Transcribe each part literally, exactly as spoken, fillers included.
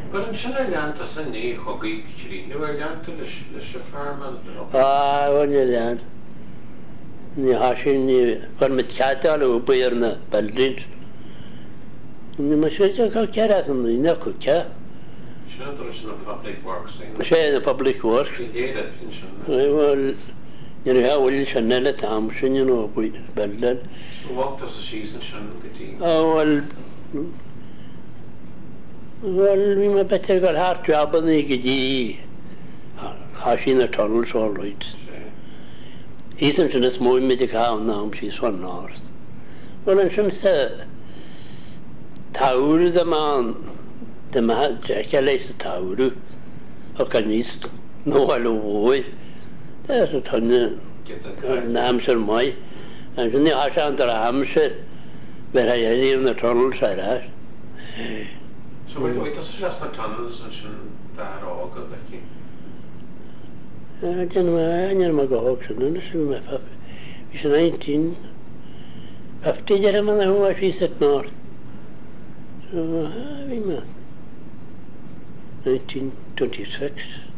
But in China land as a knee hoggy tree, no land to the farm and Ah, when you land. Ni hashin ni farm chata lo bayarna baldin. Ni mashaja ka kara sun ni na ko kya. China there's no public works thing. Shay the public work. Yeah, that pension. Well, you know how will Chanel tam shin you know baldin. So what does the season China get? Oh well. Well, we might better got hard job on the giddy. Hashin the tunnels all right. He's in this more medical now, she's one north. Well, I shouldn't say Tauru the man, the man, Jackalais the Tauru, or can you know hello boy? There's a ton of Namshire Moy, and in the Hashan the Hamshire, where I had in the tunnels I had. So wait, does it just the tunnels and that all good, I think? I don't know, I never go auction, and this is my papa. He's nineteen fifty, Jeremy, who was he said north. So, uh, we met. nineteen twenty-six.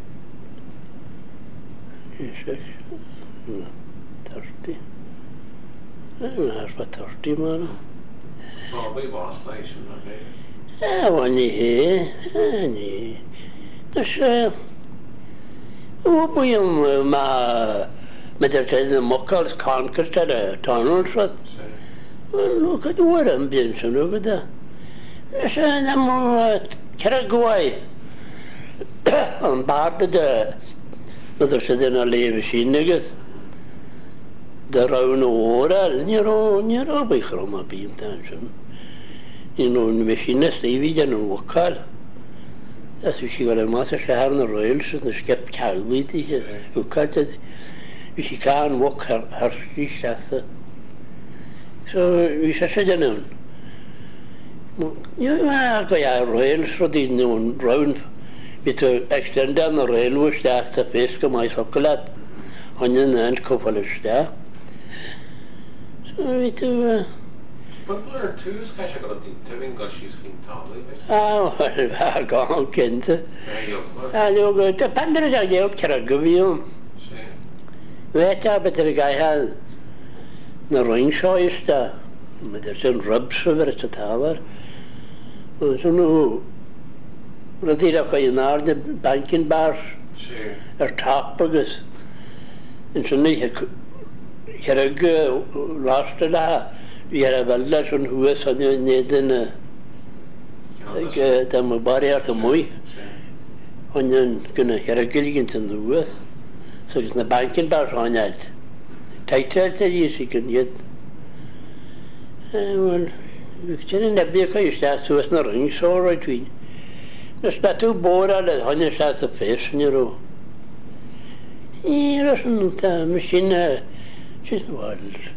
twenty-six. No, thirty. I don't know, about thirty, man. Probably was nice in the day. Ah, one year, and he. There's, uh, oh, we um, ma, ma der the mockers conquered a tunnel shot. Well, look at what I'm being so over there. There's a more Caragaway on board the mother said in a lay machine niggas. The round oral, you know, you know, by Chroma being tension. You know, the machinist, David, and Wakal. That's what she got a master share on the rails and the skip cow with it. Who cut it? She can't walk her, her street. So we said, you know, you know, I rails for the noon round. We to extend down the railway stack to face come my chocolate on the end couple of staff. So we to. But there are two sketches I got to English she's been totally. Ah, well, I go kent. There you go. Ah, you go to Pandora Jaggy up Caragavium. Wait up at the guy had the ring choice there. There's some rubs over at the tower. So no, the dear of the banking bars are top because and so they had lost a lot. We had a lesson who was on the Nathan, like the Mubarak to Moy, on the gonna hear a gilligan in the worth. So it's the banking bars on that. Tighter than you can get. Well, we've seen the vehicle you start to us in the ring, so right we. There's not too bored at the honey starts the face, you know. He doesn't the machine, she's wild.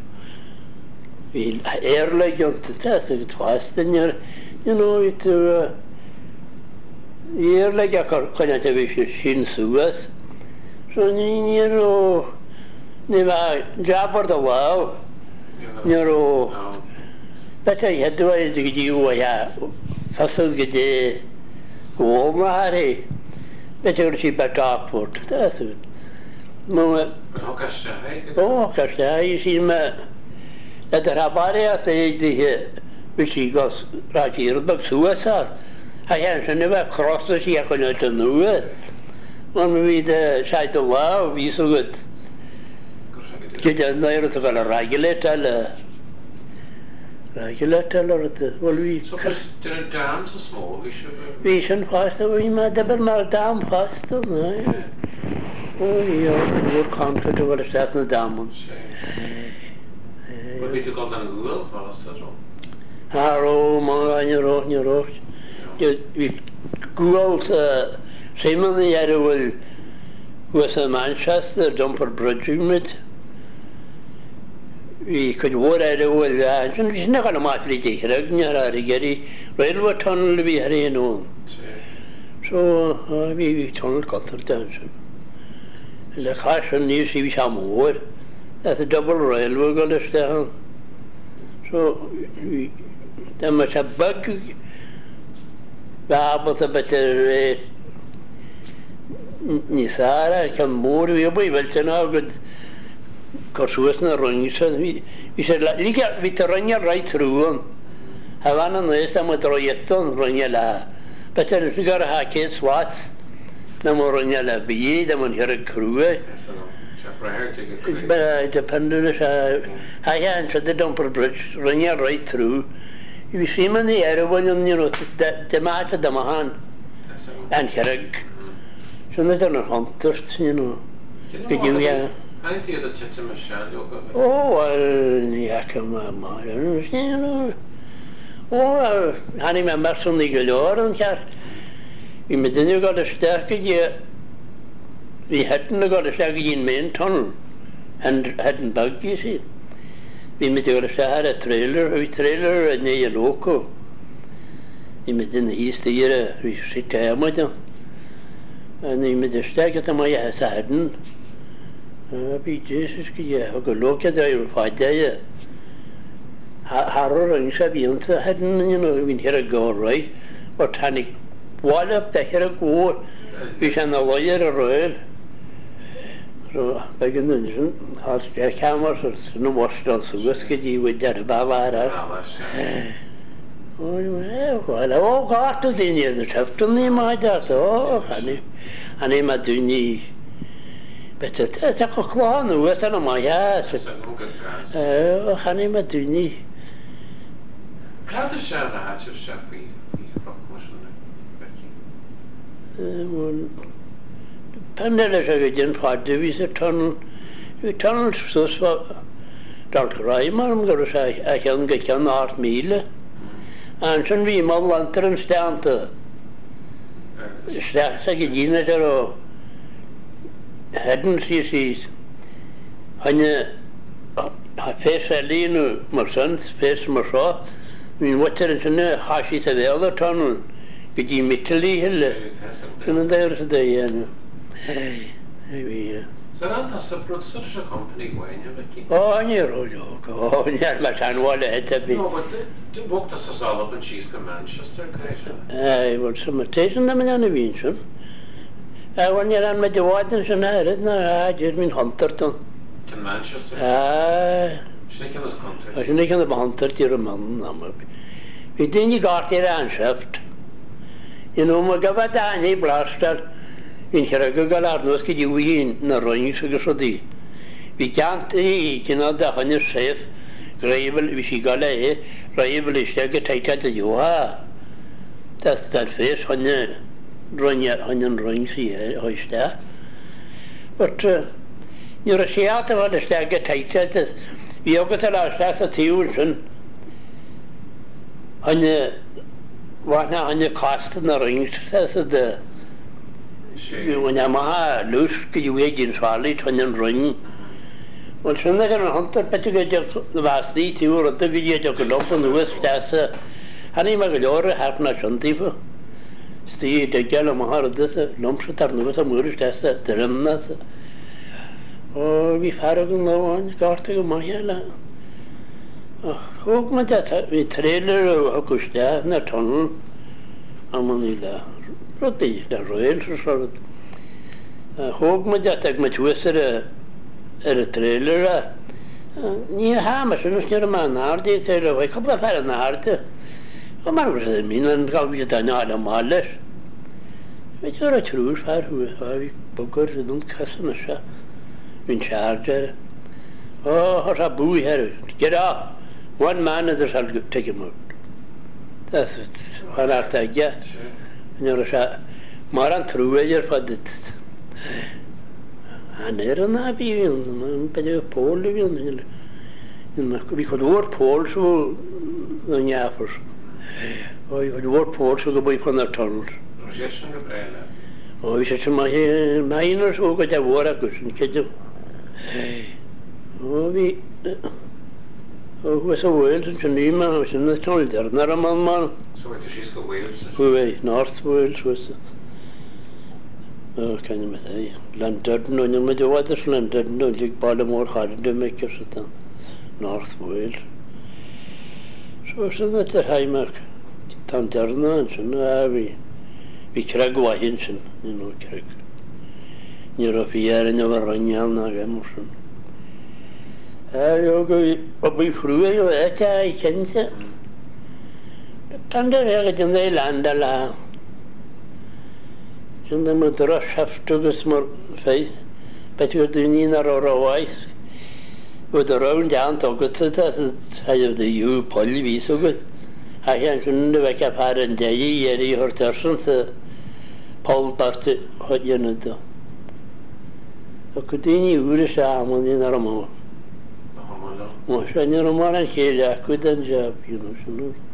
We air like on the test, it's fast, and you're, you know, it's uh, air like a kind of machine suas. So, you know, never job for the wow, you know. But I had to wait to get you a fossil get a Omari. Better she back up for that's it. But how cash I? Oh, cash I see me. That the Rabaria, the which he got right here, but suicide. I had never crossed the sea, I couldn't know it. When we the side of wow, we so good. Get in there to a regulator. Regulator or the well, we. So, there are dams so small, we should. We should fast, we might double my dam fast, no? Oh, yeah, we're confident over the stats and the dam. But we took all the Google fast as well. Harrow, Manga, your own, your own. We Googled uh, Simon the area will was a Manchester jumper bridge unit. We could walk out of the edge, and it's not going to match the Regnear, railway tunnel, we had in on. So uh, we, we tunneled Cuthert down. The caution you see, we saw more. That's a double railway going to down. So we, there must have bug Babot a better Nisara can more we boy well now good Corsuas na running. We said like with the runner right through one. Havana no esta mo troyeton runela. Better if you got a hacket swats. No more runela be the one here a crew. It's dependent. I answered the dumper bridge, running right through. You see me in the air when you know the matter the Mahan and Herrick. So they don't hunters, you know. I think the Tita Michelle. Oh, well, Yakama, you know. Oh, Honey, my master, the galore and cat. We made you got a stack year. We hadn't got a stack in main tunnel and hadn't bugged, you see. We made you got a trailer, a trailer, and a loco. We made in the east year, we sit there with them. And we made a stack at the Maya has hadn't. Be Jesus, yeah, I could look at the fight there. Harrow and Sabianza hadn't, you know, been here a go, right? But Hanny, what up the here a go, fish and the lawyer a royal. So, back in the house, their cameras or no washed on so whiskey with that Bavara. Oh, yeah, well, oh, got to the near the Chefton, they might have, oh, honey, and I'm a dunny. But it's a clown with an my ass. Oh, honey, my dunny. Glad to share the hatch of chef we rock motion, Becky. Well, Pandela again for Davies a tunnel. We tunnels so for Doctor Reimer, I'm going to say, I can get an art meal. And soon we more lanterns down to Stacks again at her. Hadn't she sees when you face a lean, my son's face, my saw. I mean, what's it in the Hashi to the other tunnel? Could you meet the hill? And there's the, you know. Maybe, so that's a producer company, when you Becky? Oh, you're a joke. Oh, yeah, my son wanted it to be. No, but they walked us all up and she's from Manchester, I was some attention them in any vision. I when you're on with the wardens and I read, no, I just mean Hunterton. In Manchester? Ah. Sneaking was country. I think in the Hunter, you're a man. We didn't got here and shift. You know, my Gavadani blaster in Heragular, no ski you in the running sugar. We can't eat, you know, the honey safe, gravel, which he got a rival is like a tight at the you are. That's that face when you run your onion rings here, oyster. But you're a theatre on the stag at tight at this. We have got a last that's a tuition on the what now on the cost in the rings, says the when I'm a loose, you wait in solid when you're running. Well, soon they're going to hunt it, but you get the vast day to or the video you could open the west, that's a honey magalore, half not shanty. Stay the yellow mahar of this lumps of the moorish, that's a terminus. Oh, we farragon no one, got to go Mahela. Oh, hope my that we trailer of Hakusta, and a tunnel. Among the roti, the royals or sort of. Hope my that I much whistle a trailer. Near Hamish, and a man, Hardy, trailer, a couple of fair and Hardy. Oh, my was a mean and got me to another mother. But you're a true far who have bookers and don't cuss on a shop. In charge. Oh, what a boo here. Get up. One man and there's I'll take him out. That's it. What after I get. And you're a shot. More on through your for it. And there and I be in the pole. We could work poles so the yaffers. Oh, you could work poles so the boy from the tunnels. Oh, we said to my miners who got a war a cushion, kid you. Oh, we. Oh, was a Wales and Geneva, was in the tunnel there, not a man, man. So, where did she go, Wales? Who, North Wales was. Oh, can you say? Lantern, no, you know, what is Lantern? No, like Baltimore hard to make your sit North Wales. So, so that's the high mark. Tan darna sy'n a fi. Fi creg wahin sy'n, un o creg. Nid o fi ar yn o'r rynnial na gymwys sy'n. A yw'n o bwy ffrwy o eich a i cynta. Tan dyr eich ydyn dde land a la. Sy'n ddim yn dros haftwg ys mor ffeith. Beth yw'r dyn ni'n ar o'r o waith. Wyd o rawn dan togwyd sydd a sydd y yw poli fi sogwyd. A hyn sy'n dy fe cap ar yn dei i er i o'r terson sydd Paul Bart hod yn ydw. O gwydyn i wyr y siam o'n un ar y môr. Mo sy'n yr ymwneud yn cael acwyd yn jab, you know, sy'n nhw.